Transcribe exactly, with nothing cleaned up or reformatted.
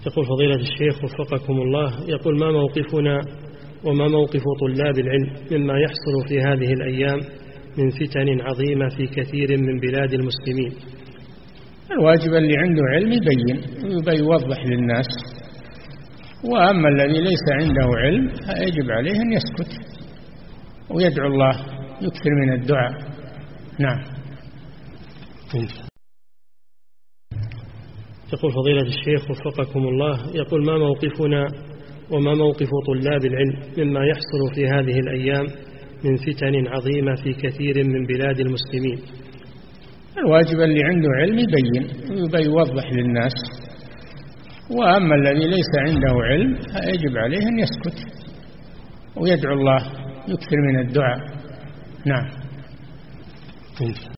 يقول فضيلة الشيخ وفقكم الله، يقول ما موقفنا وما موقف طلاب العلم مما يحصل في هذه الأيام من فتن عظيمة في كثير من بلاد المسلمين؟ الواجب اللي عنده علم يبين ويوضح للناس، وأما الذي ليس عنده علم يجب عليه أن يسكت ويدعو الله، يكثر من الدعاء. نعم. يقول فضيلة الشيخ وفقكم الله، يقول ما موقفنا وما موقف طلاب العلم مما يحصل في هذه الأيام من فتن عظيمة في كثير من بلاد المسلمين؟ الواجب اللي عنده علم يبين ويوضح للناس، وأما الذي ليس عنده علم يجب عليه أن يسكت ويدعو الله، يكثر من الدعاء. نعم.